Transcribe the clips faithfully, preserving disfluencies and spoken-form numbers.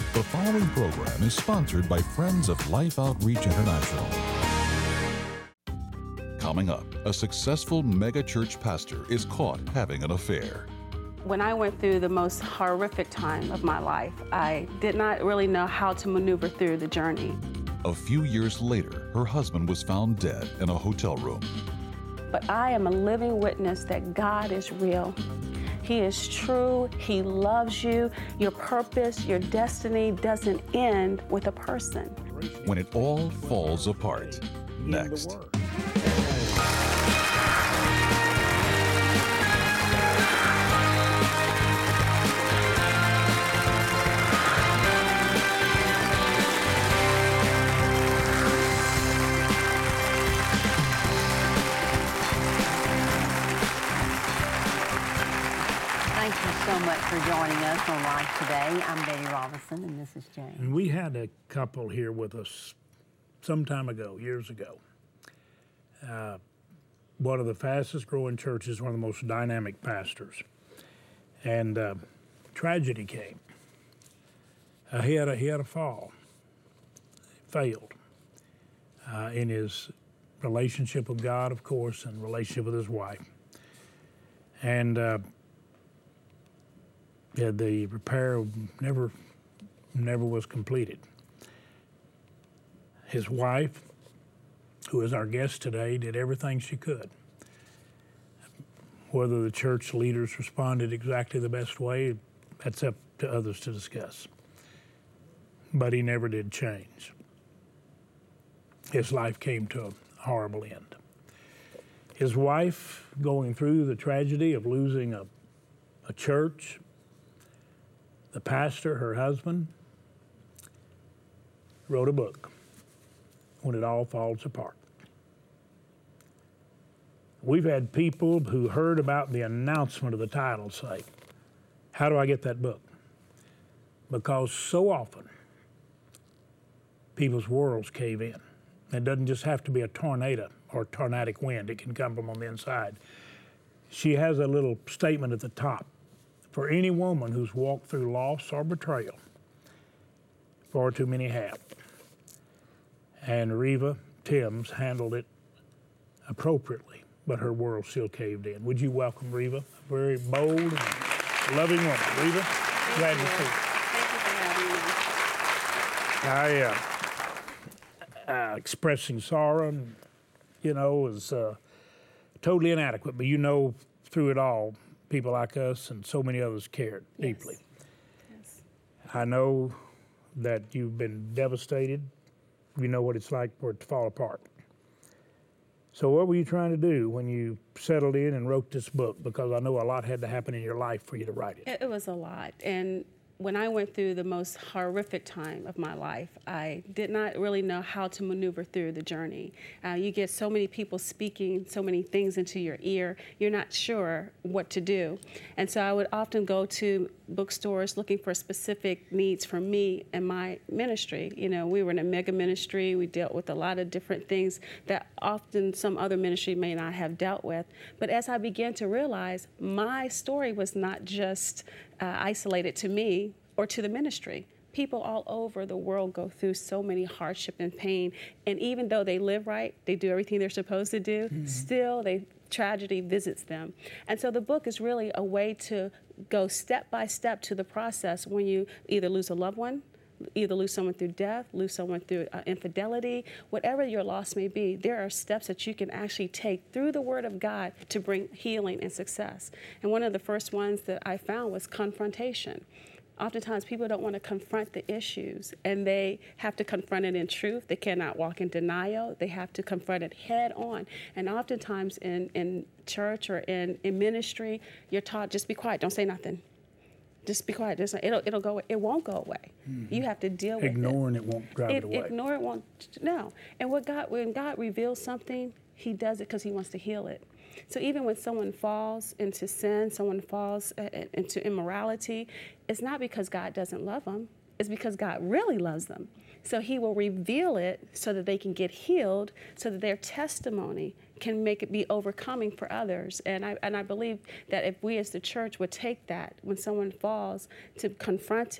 The following program is sponsored by Friends of Life Outreach International. Coming up, a successful mega-church pastor is caught having an affair. When I went through the most horrific time of my life, I did not really know how to maneuver through the journey. A few years later, her husband was found dead in a hotel room. But I am a living witness that God is real. He is true. He loves you. Your purpose, your destiny doesn't end with a person. When it all falls apart. Next. Thank you so much for joining us on Live Today. I'm Betty Robinson, and this is Jane. And we had a couple here with us some time ago, years ago. Uh, one of the fastest growing churches, one of the most dynamic pastors. And uh, tragedy came. Uh, he, had a, he had a fall, failed uh, in his relationship with God, of course, and relationship with his wife. And uh, Yeah, the repair never, never was completed. His wife, who is our guest today, did everything she could. Whether the church leaders responded exactly the best way, that's up to others to discuss. But he never did change. His life came to a horrible end. His wife, going through the tragedy of losing a, a church, the pastor, her husband, wrote a book, When It All Falls Apart. We've had people who heard about the announcement of the title say, how do I get that book? Because so often, people's worlds cave in. It doesn't just have to be a tornado or tornadic wind. It can come from on the inside. She has a little statement at the top. For any woman who's walked through loss or betrayal, far too many have. And Reva Timms handled it appropriately, but her world still caved in. Would you welcome Reva? A very bold and loving woman. Reva, glad to see you. Thank you for having me. I, uh, uh, expressing sorrow, you know, is uh, totally inadequate, but you know through it all, people like us and so many others cared deeply. Yes. I know that you've been devastated. You know what it's like for it to fall apart. So what were you trying to do when you settled in and wrote this book? Because I know a lot had to happen in your life for you to write it. It, it was a lot. And when I went through the most horrific time of my life, I did not really know how to maneuver through the journey. Uh, you get so many people speaking so many things into your ear, you're not sure what to do. And so I would often go to bookstores looking for specific needs for me and my ministry. You know, we were in a mega ministry. We dealt with a lot of different things that often some other ministry may not have dealt with. But as I began to realize, my story was not just uh, isolated to me or to the ministry. People all over the world go through so many hardship and pain, and even though they live right, they do everything they're supposed to do, mm-hmm. still they tragedy visits them. And so the book is really a way to go step by step to the process when you either lose a loved one, either lose someone through death, lose someone through uh, infidelity, whatever your loss may be, there are steps that you can actually take through the Word of God to bring healing and success. And one of the first ones that I found was confrontation. Oftentimes people don't want to confront the issues, and they have to confront it in truth. They cannot walk in denial. They have to confront it head on. And oftentimes in, in church or in, in ministry, you're taught, just be quiet, don't say nothing. Just be quiet. Just, it'll, it'll go. It won't go away. Mm-hmm. You have to deal with it. Ignoring it won't drive it, it away. Ignore it won't. No. And what God, when God reveals something, He does it because He wants to heal it. So even when someone falls into sin, someone falls into immorality, it's not because God doesn't love them. It's because God really loves them. So he will reveal it so that they can get healed, so that their testimony can make it be overcoming for others. And I, and I believe that if we as the church would take that when someone falls, to confront it,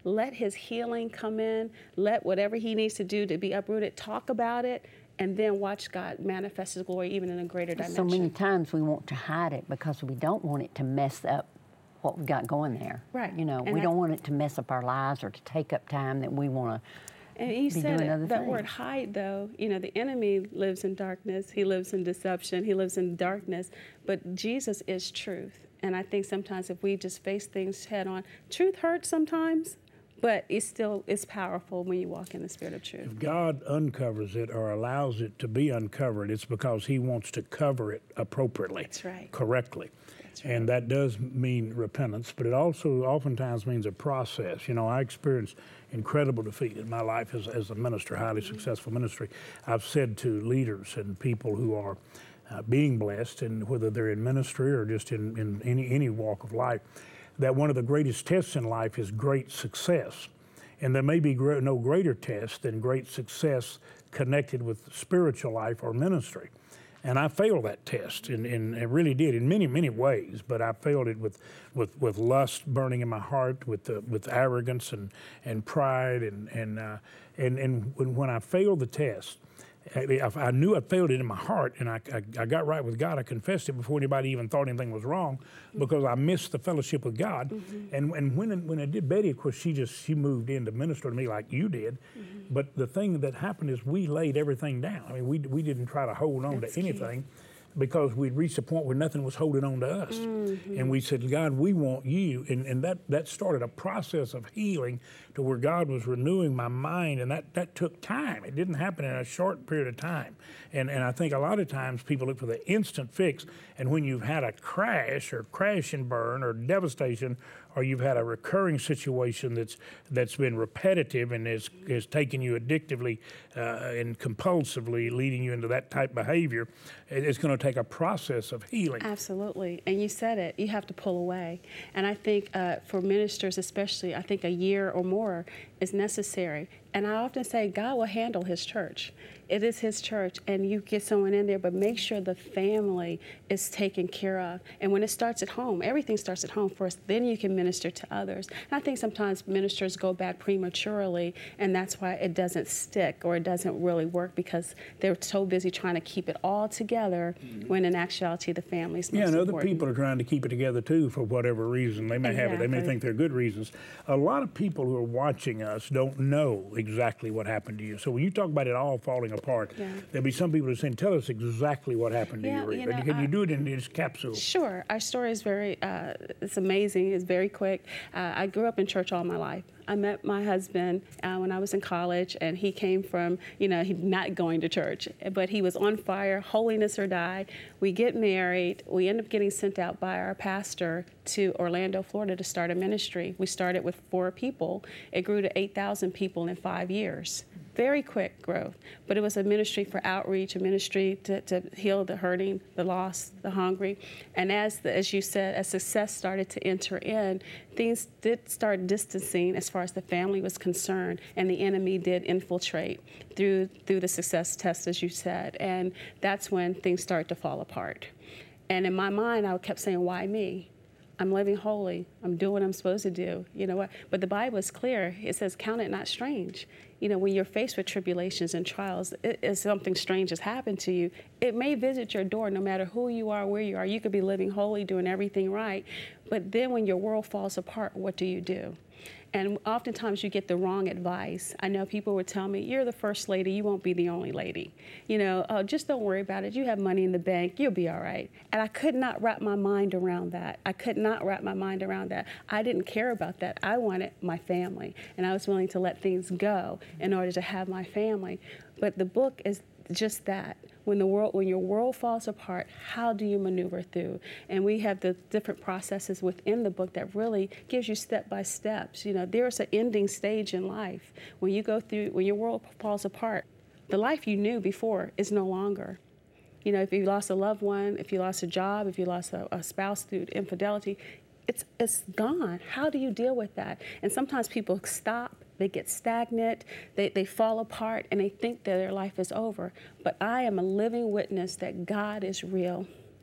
let his healing come in, let whatever he needs to do to be uprooted, talk about it, and then watch God manifest his glory even in a greater dimension. So many times we want to hide it because we don't want it to mess up what we've got going there. Right. You know, And we that- don't want it to mess up our lives or to take up time that we want to. And you be said doing it, other that word things. hide, though, you know, the enemy lives in darkness. He lives in deception. He lives in darkness. But Jesus is truth. And I think sometimes if we just face things head on, truth hurts sometimes, but it's still it's powerful when you walk in the spirit of truth. If God uncovers it or allows it to be uncovered, it's because he wants to cover it appropriately. That's right. Correctly. That's right. And that does mean repentance, but it also oftentimes means a process. You know, I experienced incredible defeat in my life as, as a minister, highly successful ministry. I've said to leaders and people who are uh, being blessed, and whether they're in ministry or just in, in any, any walk of life, that one of the greatest tests in life is great success. And there may be gr- no greater test than great success connected with spiritual life or ministry. And I failed that test, and, and I really did in many, many ways. But I failed it with, with, with lust burning in my heart, with uh, with arrogance and, and pride, and and uh, and and when, when I failed the test, I, I knew I failed it in my heart, and I, I I got right with God. I confessed it before anybody even thought anything was wrong, because I missed the fellowship with God. Mm-hmm. And and when when I did Betty, of course, she just she moved in to minister to me like you did. Mm-hmm. But the thing that happened is we laid everything down. I mean, we we didn't try to hold on That's to anything. Key. Because we'd reached a point where nothing was holding on to us. Mm-hmm. And we said, God, we want you. And, and that, that started a process of healing to where God was renewing my mind. And that, that took time. It didn't happen in a short period of time. And, and I think a lot of times people look for the instant fix. And when you've had a crash or crash and burn or devastation, or you've had a recurring situation that's that's been repetitive and is, is taking you addictively uh, and compulsively leading you into that type behavior, it's going to take a process of healing. Absolutely. And you said it, you have to pull away. And I think uh, for ministers especially, I think a year or more is necessary. And I often say God will handle his church. It is his church, and you get someone in there, but make sure the family is taken care of. And when it starts at home, everything starts at home first, then you can minister to others. And I think sometimes ministers go back prematurely, and that's why it doesn't stick or it doesn't really work, because they're so busy trying to keep it all together, mm-hmm. when in actuality the family's most Yeah, and other important. people are trying to keep it together too for whatever reason. They may exactly. have it, they may think they're good reasons. A lot of people who are watching us don't know exactly what happened to you. So when you talk about it all falling apart, yeah. there'll be some people who are saying, tell us exactly what happened to yeah, you, Rita. You know, Can I, you do it in this capsule? Sure. Our story is very, uh, it's amazing. It's very quick. Uh, I grew up in church all my life. I met my husband uh, when I was in college, and he came from, you know, he not going to church, but he was on fire, holiness or die. We get married. We end up getting sent out by our pastor to Orlando, Florida to start a ministry. We started with four people. It grew to eight thousand people in five years. Very quick growth, but it was a ministry for outreach, a ministry to, to heal the hurting, the lost, the hungry. And as the, as you said, as success started to enter in, things did start distancing as far as the family was concerned, and the enemy did infiltrate through through the success test, as you said, and that's when things started to fall apart. And in my mind, I kept saying, why me? I'm living holy. I'm doing what I'm supposed to do. You know what? But the Bible is clear. It says, count it not strange. You know, when you're faced with tribulations and trials, it, if something strange has happened to you, it may visit your door no matter who you are, where you are. You could be living holy, doing everything right. But then when your world falls apart, what do you do? And oftentimes you get the wrong advice. I know people would tell me, you're the first lady, you won't be the only lady. You know, oh, just don't worry about it. You have money in the bank, you'll be all right. And I could not wrap my mind around that. I could not wrap my mind around that. I didn't care about that. I wanted my family, and I was willing to let things go in order to have my family. But the book is just that. When the world, when your world falls apart, how do you maneuver through? And we have the different processes within the book that really gives you step by steps. You know, there's an ending stage in life when you go through, when your world falls apart. The life you knew before is no longer. You know, if you lost a loved one, if you lost a job, if you lost a, a spouse through infidelity, it's it's gone. How do you deal with that? And sometimes people stop. They get stagnant, they, they fall apart, and they think that their life is over. But I am a living witness that God is real.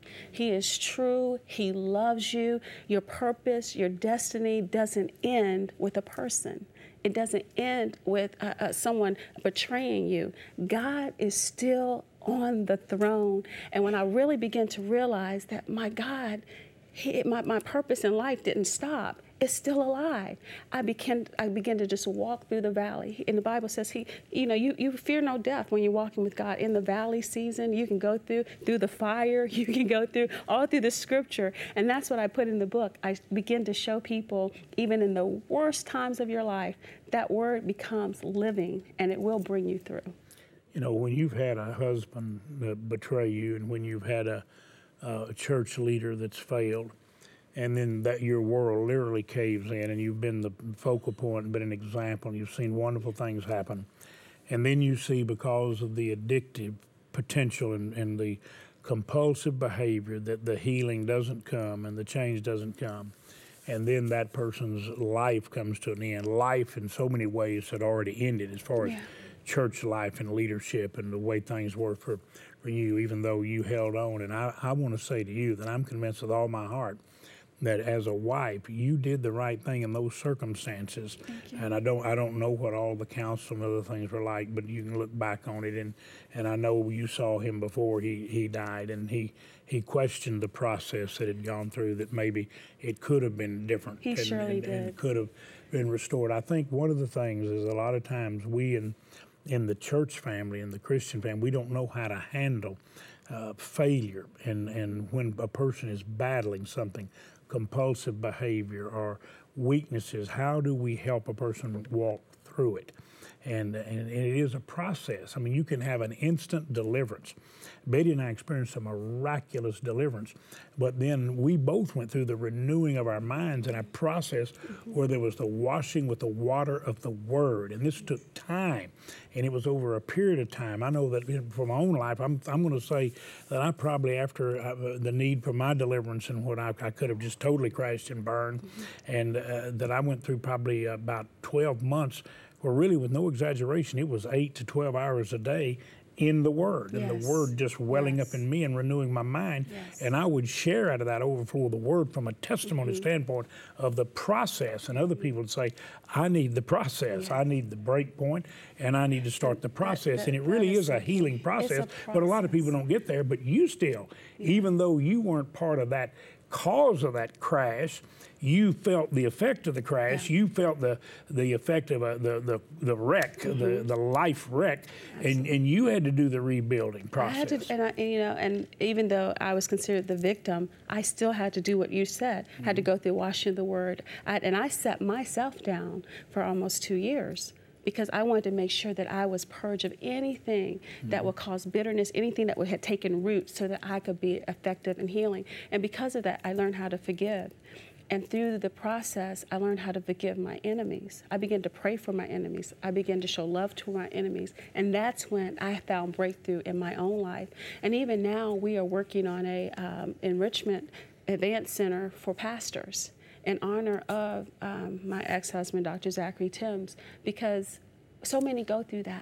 He is true. He loves you. Your purpose, your destiny doesn't end with a person. It doesn't end with uh, uh, someone betraying you. God is still on the throne. And when I really begin to realize that my God, he, my, my purpose in life didn't stop, it's still alive. I began, I began to just walk through the valley. And the Bible says, he, you know, you, you fear no death when you're walking with God. In the valley season, you can go through, through the fire, you can go through, all through the scripture. And that's what I put in the book. I begin to show people, even in the worst times of your life, that word becomes living and it will bring you through. You know, when you've had a husband that betray you, and when you've had a, a church leader that's failed, and then that your world literally caves in, and you've been the focal point and been an example, and you've seen wonderful things happen, and then you see, because of the addictive potential and, and the compulsive behavior, that the healing doesn't come and the change doesn't come, and then that person's life comes to an end. Life in so many ways had already ended as far as Yeah. church life and leadership and the way things were for, for you, even though you held on. And I, I want to say to you that I'm convinced with all my heart that as a wife, you did the right thing in those circumstances. And I don't I don't know what all the counsel and other things were like, but you can look back on it. And, and I know you saw him before he, he died, and he, he questioned the process that had gone through, that maybe it could have been different. He and, surely and, did. and could have been restored. I think one of the things is a lot of times we in, in the church family, in the Christian family, we don't know how to handle uh, failure. And, and when a person is battling something, compulsive behavior or weaknesses, how do we help a person walk through it? And, and, and it is a process. I mean, you can have an instant deliverance. Betty and I experienced a miraculous deliverance, but then we both went through the renewing of our minds in a process where there was the washing with the water of the Word, and this took time, and it was over a period of time. I know that for my own life, I'm, I'm going to say that I probably, after uh, the need for my deliverance and what I, I could have just totally crashed and burned, mm-hmm. and uh, that I went through probably about twelve months, where really, with no exaggeration, it was eight to twelve hours a day in the Word, Yes. and the Word just welling Yes. up in me and renewing my mind. Yes. And I would share out of that overflow of the Word from a testimony Mm-hmm. standpoint of the process. And other people would say, I need the process. Yeah. I need the break point, and I need to start the process. that- and it that really is is a a- healing it's a process. But a lot of people process. don't get there. But you still, even though you weren't part of that cause of that crash, you felt the effect of the crash. Yeah. You felt the the effect of a, the, the the wreck, Mm-hmm. the the life wreck, and, and you had to do the rebuilding I process. had to, and I, and, you know, and even though I was considered the victim, I still had to do what you said. Mm-hmm. Had to go through washing the Word, I, and I set myself down for almost two years. Because I wanted to make sure that I was purged of anything mm-hmm. that would cause bitterness, anything that would have taken root, so that I could be effective in healing. And because of that, I learned how to forgive. And through the process, I learned how to forgive my enemies. I began to pray for my enemies. I began to show love to my enemies. And that's when I found breakthrough in my own life. And even now, we are working on a um, enrichment advanced center for pastors, in honor of um, my ex-husband, Doctor Zachary Timms, because so many go through that.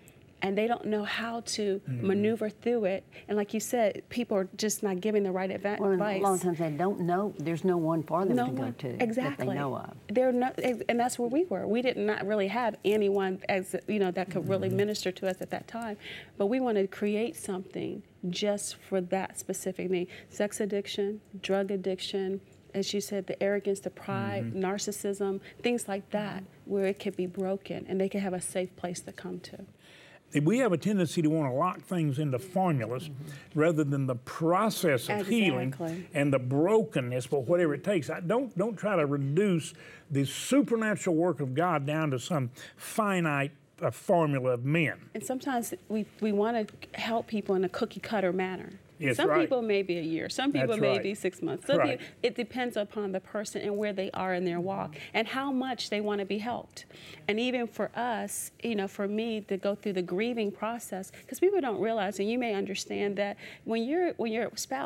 And they don't know how to mm-hmm. maneuver through it. And like you said, people are just not giving the right adva- well, advice. A lot of times they don't know. There's no one for them no to one, go to exactly. that they know of. They're not, and that's where we were. We did not really have anyone as you know that could mm-hmm. really minister to us at that time. But we wanted to create something just for that specific need: sex addiction, drug addiction, as you said, the arrogance, the pride, mm-hmm. narcissism, things like that, where it could be broken and they could have a safe place to come to. We have a tendency to want to lock things into formulas mm-hmm. rather than the process of exactly. healing and the brokenness for whatever it takes. I don't don't try to reduce the supernatural work of God down to some finite uh, formula of men. And sometimes we, we want to help people in a cookie cutter manner. Yes, some right. people may be a year, some people That's may right. be six months. Some right. people, it depends upon the person and where they are in their walk and how much they want to be helped. And even for us, you know, for me to go through the grieving process, because people don't realize, and you may understand that when your when your spouse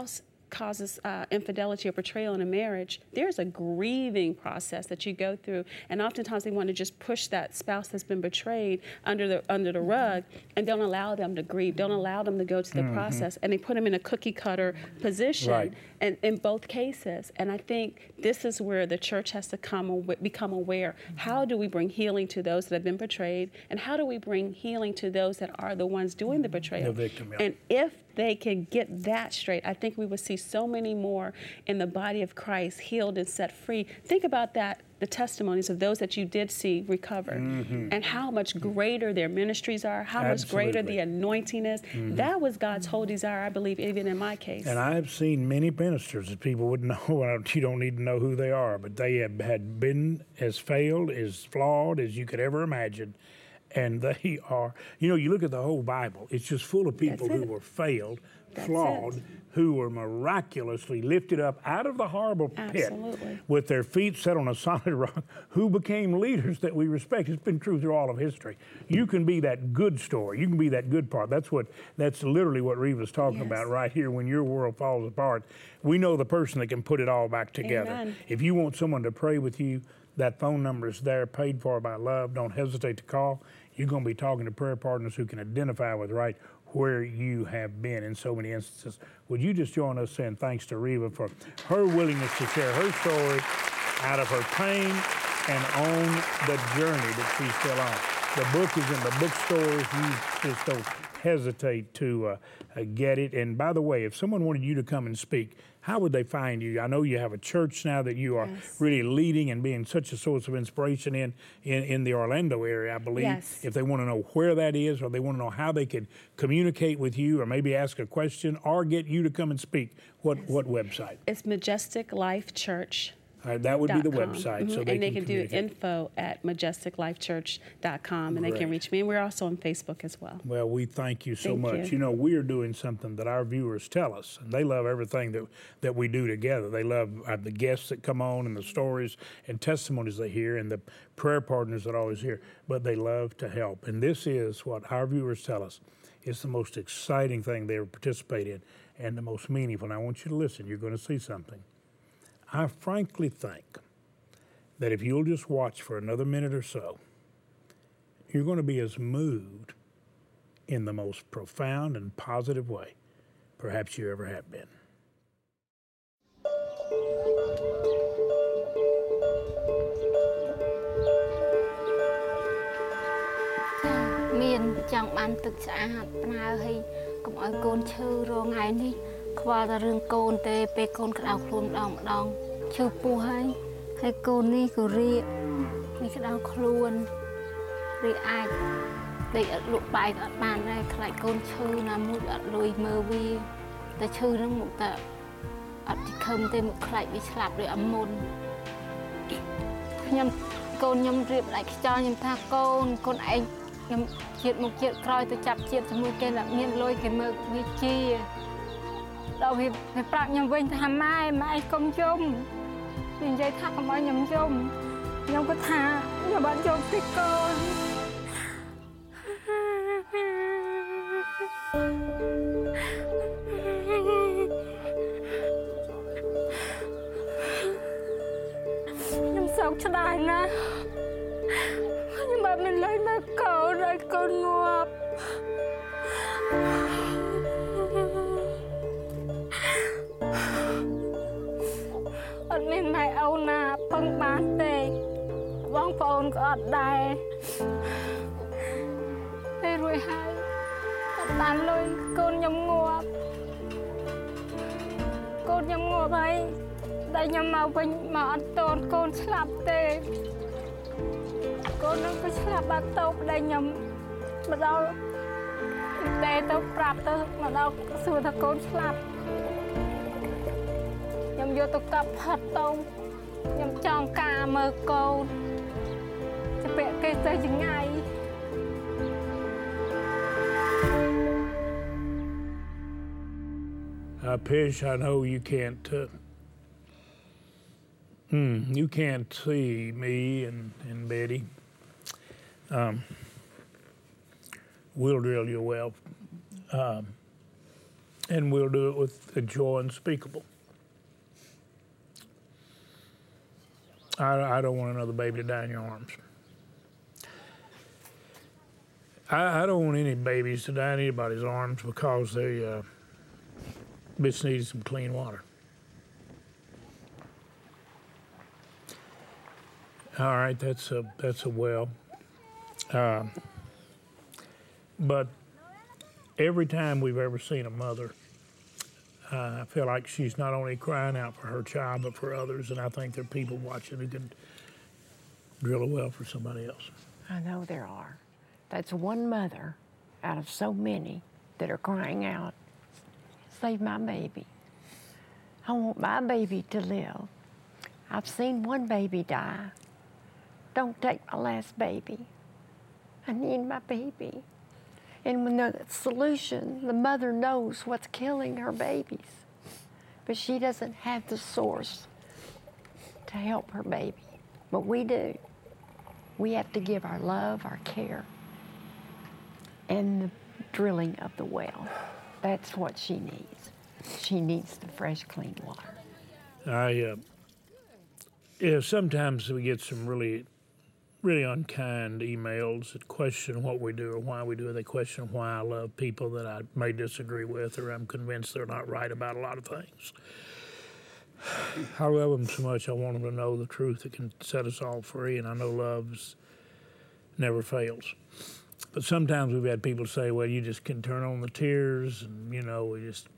causes uh, infidelity or betrayal in a marriage, there's a grieving process that you go through, and oftentimes they want to just push that spouse that's been betrayed under the under the rug and don't allow them to grieve, don't allow them to go to the mm-hmm. process, and they put them in a cookie cutter position, right. and in both cases. And I think this is where the church has to come become aware. How do we bring healing to those that have been betrayed, and how do we bring healing to those that are the ones doing the betrayal? The victim, yeah. And if they can get that straight, I think we would see so many more in the body of Christ healed and set free. Think about that, the testimonies of those that you did see recover, mm-hmm. and how much greater their ministries are, how Absolutely. much greater the anointing is. Mm-hmm. That was God's whole desire, I believe, even in my case. And I've seen many ministers that people wouldn't know, you don't need to know who they are, but they have had been as failed, as flawed as you could ever imagine. And they are, you know, you look at the whole Bible, it's just full of people who were failed, That's flawed, it. who were miraculously lifted up out of the horrible pit Absolutely. with their feet set on a solid rock, who became leaders that we respect. It's been true through all of history. You can be that good story. You can be that good part. That's what, that's literally what Reva's talking yes. about right here. When your world falls apart, we know the person that can put it all back together. Amen. If you want someone to pray with you, that phone number is there, paid for by love. Don't hesitate to call. You're going to be talking to prayer partners who can identify with right where you have been in so many instances. Would you just join us saying thanks to Reva for her willingness to share her story out of her pain and on the journey that she's still on. The book is in the bookstores. You just don't hesitate to uh, uh, get it. And by the way, if someone wanted you to come and speak, how would they find you? I know you have a church now that you are yes. really leading and being such a source of inspiration in, in, in the Orlando area, I believe. Yes. If they want to know where that is, or they want to know how they could communicate with you, or maybe ask a question, or get you to come and speak, what, yes. what website? It's Majestic Life Church. Uh, that would be the website. Mm-hmm. So they and they can, can do info at majestic life church dot com, and Great. They can reach me. And we're also on Facebook as well. Well, we thank you so thank much. You. you know, we are doing something that our viewers tell us, and they love everything that, that we do together. They love uh, the guests that come on and the stories and testimonies they hear and the prayer partners that are always here, but they love to help. And this is what our viewers tell us. It's the most exciting thing they ever participate in and the most meaningful. And I want you to listen. You're going to see something. I frankly think that if you'll just watch for another minute or so, you're going to be as moved in the most profound and positive way perhaps you ever have been. មានចង់បានទឹកស្អាតផ្នើឲ្យកុំឲ្យកូនឈឺរងថ្ងៃនេះខ្វល់តែរឿងកូនទេពេលកូនក្តៅខ្លួនម្ដងម្ដងឈឺពោះហើយហើយកូននេះក៏រៀកនេះក្តៅខ្លួនរីអាចដេកអត់លក់បាយអត់បានដែរខ្លាចកូនឈឺណាមួយអត់លុយមើលវាតែឈឺនឹងមកតែអត់ទីខឹមទេមកខ្លាចវាស្លាប់ដោយអមុនខ្ញុំកូនខ្ញុំរៀបlạiខ្យល់ខ្ញុំថាកូនកូនឯងខ្ញុំជាតិមកជាតិក្រោយទៅចាប់ជាតិជាមួយគេតែមានលុយគេមើលវាជាដល់វាវាប្រាប់ខ្ញុំវិញថាម៉ែម៉ែកុំយំវានិយាយថាកុំឲ្យខ្ញុំយំខ្ញុំក៏ថាខ្ញុំបានយំពីកូនខ្ញុំសោកស្ដាយណាស់ខ្ញុំបានមិនលុយមើលកូនឲ្យកូនងាប់អត់មានម៉ែអូនណាពឹងបានទេបងប្អូនក៏អត់ដែរពេលរួចហើយអត់បានលុយកូនខ្ញុំងាប់កូនខ្ញុំងាប់ហើយតែខ្ញុំមកវិញមកអត់តូនកូនស្លាប់ទេកូននឹងក៏ស្លាប់បាត់ទៅប្តីខ្ញុំមកដល់តែទៅប្រាប់ទៅមកដល់សួរថាកូនស្លាប់ខ្ញុំយកទៅកាប់ផាត់ទៅខ្ញុំចង់ការមើលកូនទៅពាក់គេទៅចង្អាយ Uh, Pish, I know you can't uh, mm, you can't see me and, and Betty. Um, we'll drill you well. Um, And we'll do it with a joy unspeakable. I, I don't want another baby to die in your arms. I, I don't want any babies to die in anybody's arms because they uh, just need some clean water. All right, that's a that's a well. Uh, but every time we've ever seen a mother, uh, I feel like she's not only crying out for her child, but for others. And I think there are people watching who can drill a well for somebody else. I know there are. That's one mother out of so many that are crying out, save my baby. I want my baby to live. I've seen one baby die. Don't take my last baby. I need my baby. And when the solution, the mother knows what's killing her babies, but she doesn't have the source to help her baby. But we do. We have to give our love, our care, and the drilling of the well. That's what she needs. She needs the fresh, clean water. I, uh, yeah, sometimes we get some really really unkind emails that question what we do or why we do it. They question why I love people that I may disagree with or I'm convinced they're not right about a lot of things. I love them so much I want them to know the truth that can set us all free, and I know love never fails. But sometimes we've had people say, well, you just can turn on the tears and, you know, we just...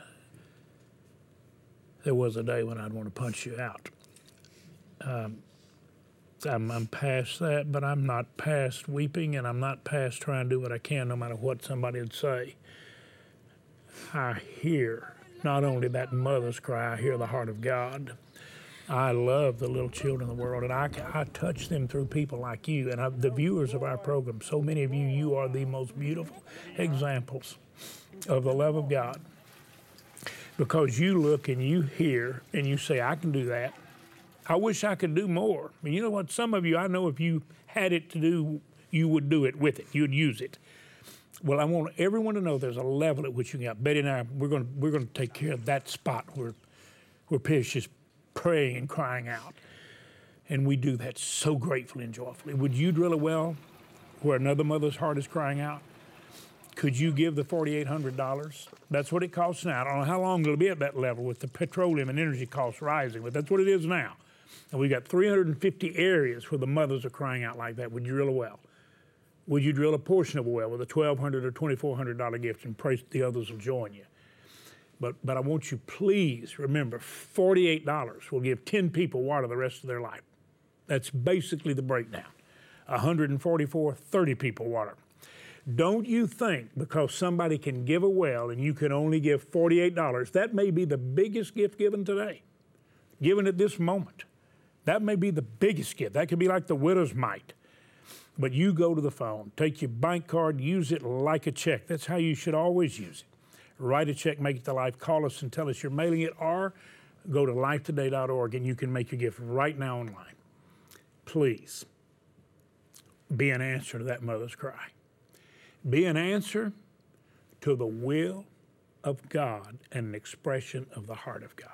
There was a day when I'd want to punch you out. Um, I'm, I'm past that, but I'm not past weeping, and I'm not past trying to do what I can no matter what somebody would say. I hear not only that mother's cry, I hear the heart of God. I love the little children of the world, and I, I touch them through people like you and I, the viewers of our program. So many of you, you are the most beautiful examples of the love of God, because you look and you hear and you say, I can do that. I wish I could do more. I mean, you know what? Some of you, I know if you had it to do, you would do it with it. You'd use it. Well, I want everyone to know there's a level at which you can get. Betty and I, we're going to we're going to take care of that spot where where Pish is praying and crying out, and we do that so gratefully and joyfully. Would you drill a well where another mother's heart is crying out? Could you give the forty-eight hundred dollars? That's what it costs now. I don't know how long it'll be at that level with the petroleum and energy costs rising, but that's what it is now. And we've got three hundred fifty areas where the mothers are crying out like that. Would you drill a well? Would you drill a portion of a well with a twelve hundred dollars or twenty-four hundred dollars gift, and pray the others will join you? But, but I want you, please remember, forty-eight dollars will give ten people water the rest of their life. That's basically the breakdown. one hundred forty-four, thirty people water. Don't you think because somebody can give a well and you can only give forty-eight dollars, that may be the biggest gift given today, given at this moment. That may be the biggest gift. That could be like the widow's mite. But you go to the phone, take your bank card, use it like a check. That's how you should always use it. Write a check, make it to Life, call us and tell us you're mailing it, or go to life today dot org and you can make your gift right now online. Please be an answer to that mother's cry. Be an answer to the will of God and an expression of the heart of God.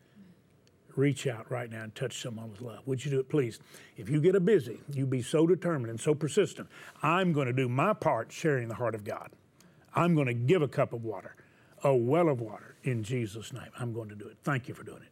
Reach out right now and touch someone with love. Would you do it, please? If you get a busy, you be so determined and so persistent. I'm going to do my part sharing the heart of God. I'm going to give a cup of water, a well of water, in Jesus' name. I'm going to do it. Thank you for doing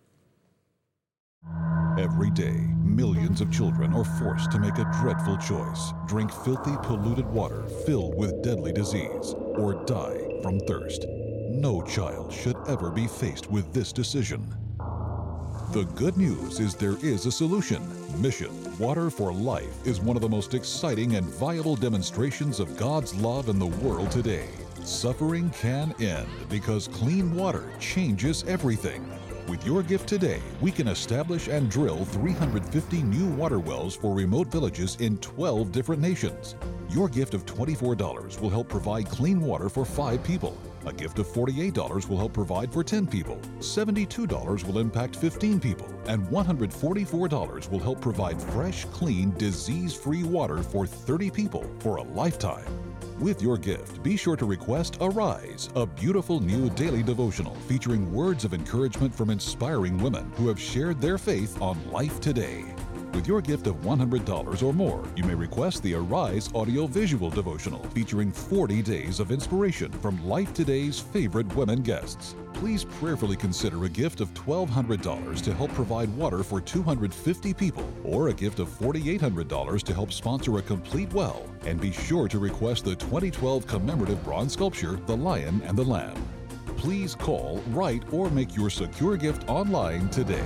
it. Every day, millions of children are forced to make a dreadful choice: drink filthy, polluted water filled with deadly disease, or die from thirst. No child should ever be faced with this decision. The good news is there is a solution. Mission Water for Life is one of the most exciting and viable demonstrations of God's love in the world today. Suffering can end because clean water changes everything. With your gift today, we can establish and drill three hundred fifty new water wells for remote villages in twelve different nations. Your gift of twenty-four dollars will help provide clean water for five people. A gift of forty-eight dollars will help provide for ten people. seventy-two dollars will impact fifteen people. And one hundred forty-four dollars will help provide fresh, clean, disease-free water for thirty people for a lifetime. With your gift, be sure to request Arise, a beautiful new daily devotional featuring words of encouragement from inspiring women who have shared their faith on Life Today. With your gift of one hundred dollars or more, you may request the Arise audio-visual devotional featuring forty days of inspiration from Life Today's favorite women guests. Please prayerfully consider a gift of twelve hundred dollars to help provide water for two hundred fifty people, or a gift of four thousand eight hundred dollars to help sponsor a complete well. And be sure to request the twenty twelve commemorative bronze sculpture, The Lion and the Lamb. Please call, write, or make your secure gift online today.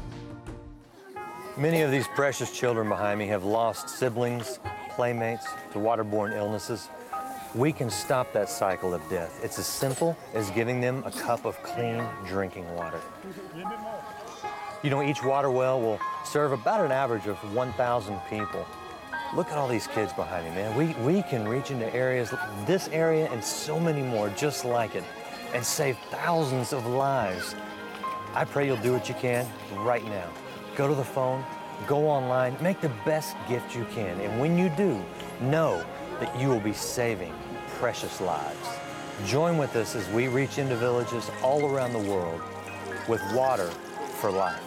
Many of these precious children behind me have lost siblings, playmates to waterborne illnesses. We can stop that cycle of death. It's as simple as giving them a cup of clean drinking water. You know, each water well will serve about an average of one thousand people. Look at all these kids behind me, man. We, we can reach into areas, this area and so many more just like it, and save thousands of lives. I pray you'll do what you can right now. Go to the phone, go online, make the best gift you can. And when you do, know that you will be saving precious lives. Join with us as we reach into villages all around the world with water for life.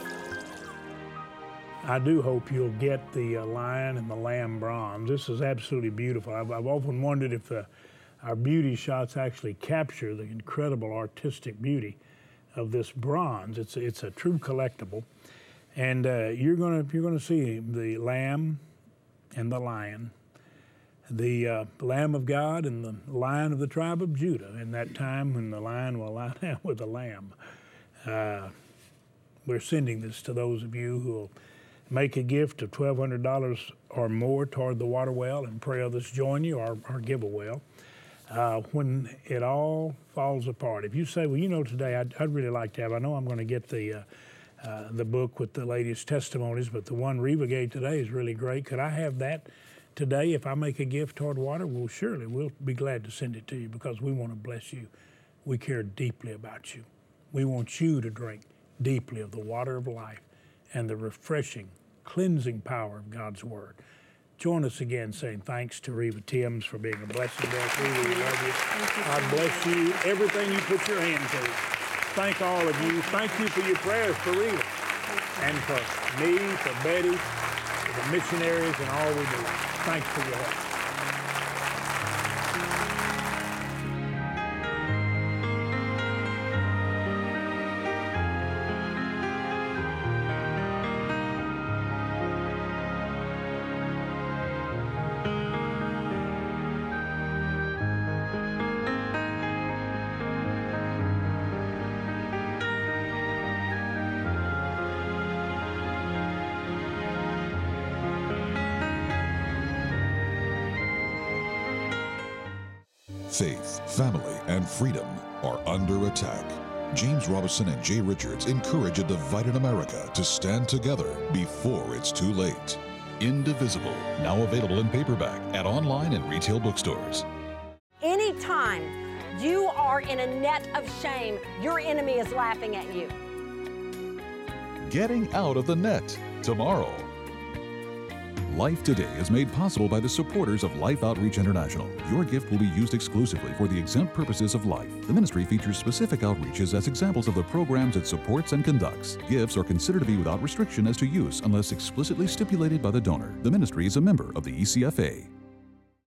I do hope you'll get the uh, Lion and the Lamb bronze. This is absolutely beautiful. I've, I've often wondered if the, our beauty shots actually capture the incredible artistic beauty of this bronze. It's, it's a true collectible. And uh, you're gonna you're gonna see the Lamb and the Lion, the uh, Lamb of God and the Lion of the tribe of Judah. In that time when the Lion will lie down with the Lamb, uh, we're sending this to those of you who will make a gift of twelve hundred dollars or more toward the water well, and pray others join you or, or give a well. Uh, when it all falls apart, if you say, well, you know, today I'd, I'd really like to have. I know I'm going to get the. Uh, Uh, the book with the latest testimonies, but the one Reva gave today is really great. Could I have that today if I make a gift toward water? Well, surely we'll be glad to send it to you because we want to bless you. We care deeply about you. We want you to drink deeply of the water of life and the refreshing, cleansing power of God's Word. Join us again saying thanks to Reva Timms for being a blessing to us. We really love you. God bless you. Everything you put your hand to. Thank all of you. Thank you for your prayers for Reva and for me, for Betty, for the missionaries and all we do. Thanks for your help. Faith, family, and freedom are under attack. James Robison and Jay Richards encourage a divided America to stand together before it's too late. Indivisible, now available in paperback at online and retail bookstores. Anytime you are in a net of shame, your enemy is laughing at you. Getting out of the net tomorrow. Life Today is made possible by the supporters of Life Outreach International. Your gift will be used exclusively for the exempt purposes of life. The ministry features specific outreaches as examples of the programs it supports and conducts. Gifts are considered to be without restriction as to use unless explicitly stipulated by the donor. The ministry is a member of the E C F A.